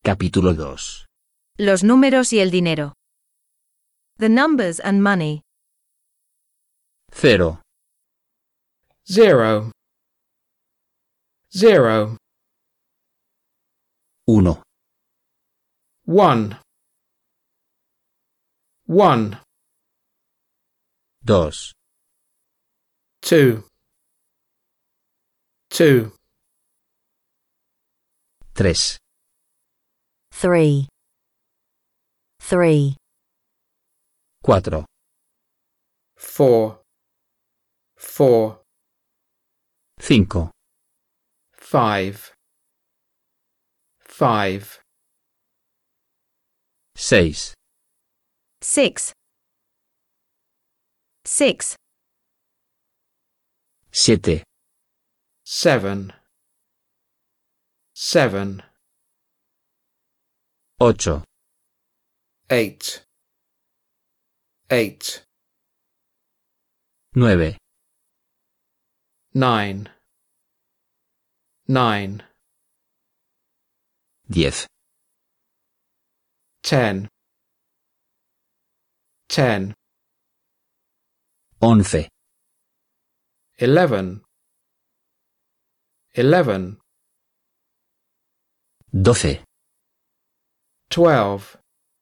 Capítulo 2. Los números y el dinero. The numbers and money. 0, 0 0 1, 1 1 2, 2 2 3, 3. 3. 4, 4 4 5, 5 5 6, 6. 6. 7, 7 7 8, 8 8 9, 9 9 10, 10 10 11, 11 11 12, 12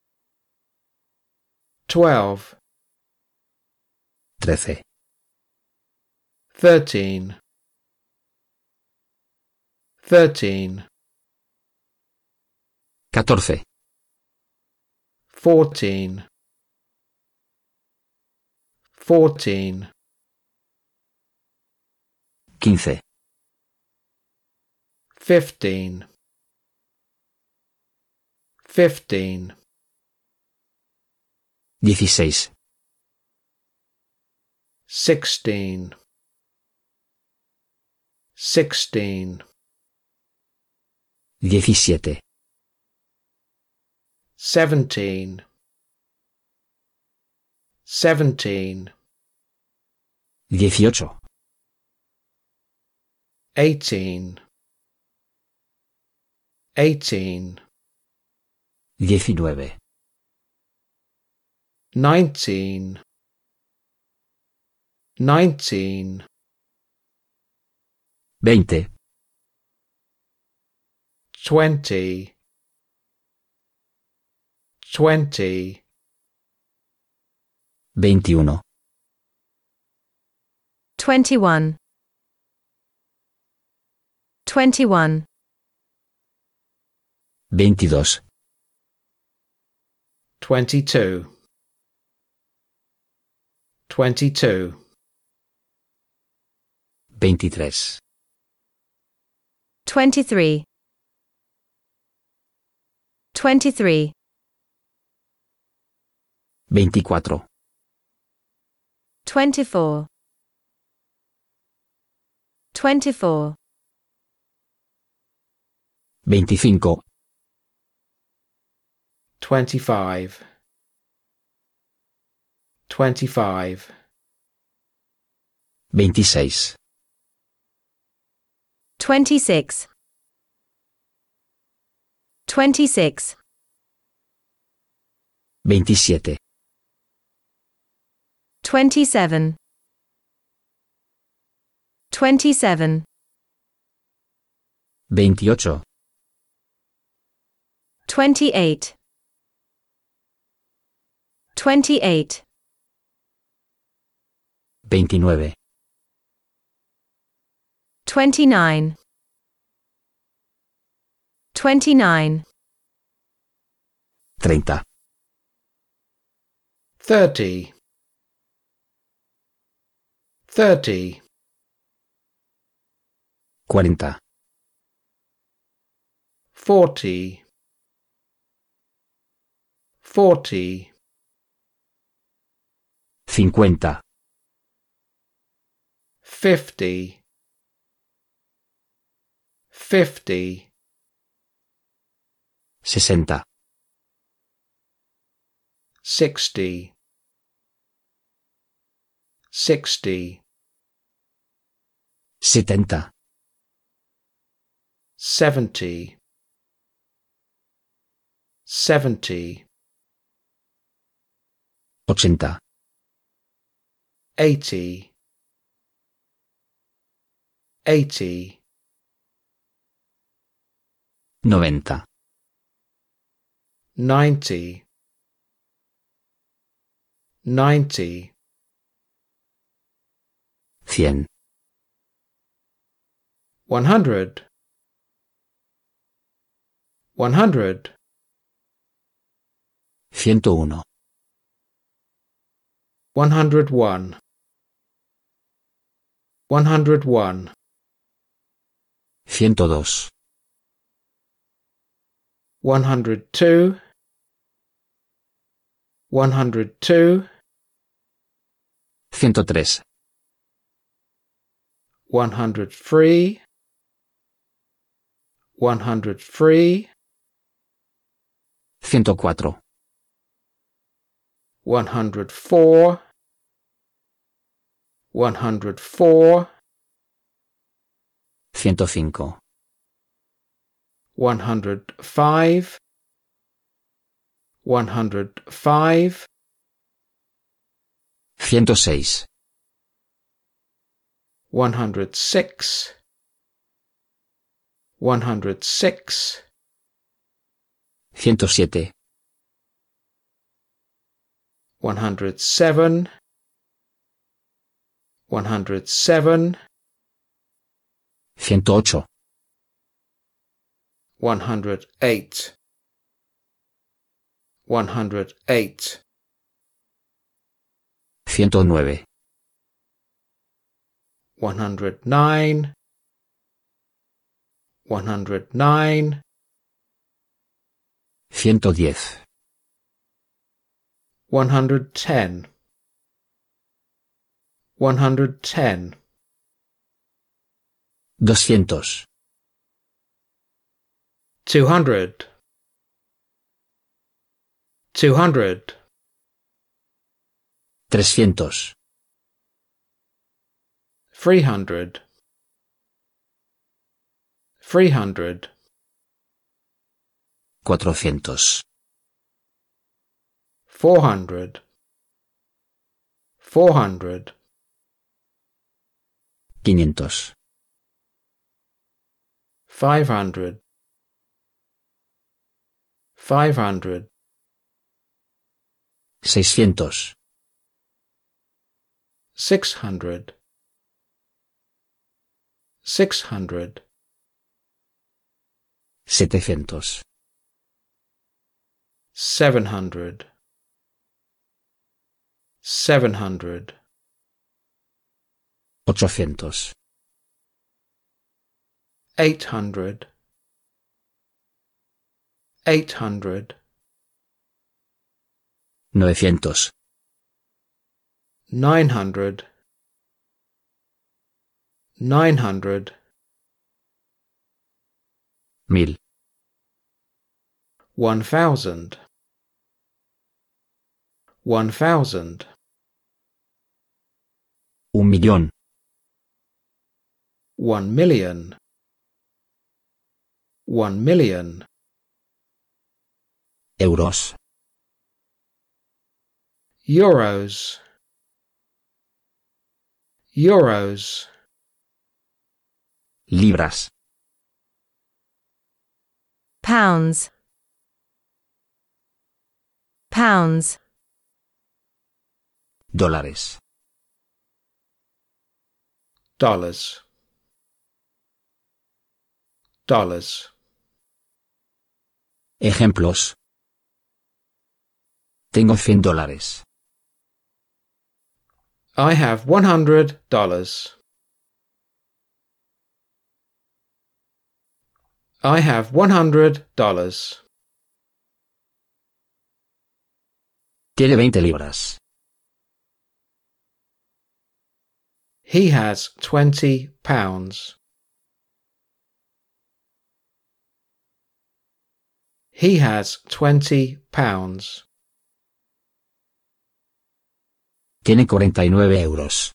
12 13, 13 13 14, 14 14 15, 15 15 16, 16 16 17, 17 17 18, 18 18 19, 19 19 20, 20 20 21, 21. 21. 22, 22 22 23, 23. 23. 24, 24. 24. 25, 25 25 26, 26. 26. 27, 27. 27. 28, 28. 28. 29, 29. 29. 30, 30 30 40, 40 40 50, 50 50 60, 60 60 70, 70 70, 80, 80, 80, 90, 90, 90, 100, 100, 100, 101, 101, 101, 102, 102, 102, 103, 103, 103, 104, 104, 104, 105, 105, 105, 106, 106, 106, 107, 107, 107, 108, 108, 108, 109, 109, 109, 110, 110, 110, 200, 200, 200, 300, 300, 300, 400, 400, 400, 500, 500, 500, 600, 600, 600, 700, 700, 700, 800, 800, 800, 900, 900, 900, 1000, 1,000, 1,000, 1,000,000, 1 million, 1 million, euros, euros, euros, libras, pounds, pounds, dólares, dollars, dollars. Ejemplos. Tengo $100. I have $100. I have $100. Tiene 20 libras. He has 20 pounds. He has 20 pounds. Tiene 49 euros.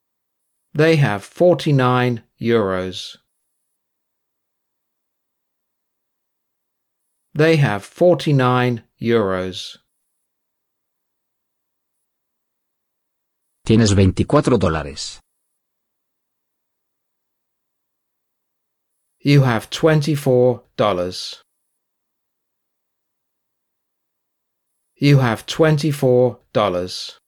They have 49 euros. They have 49 euros. Tienes $24. You have $24. You have $24.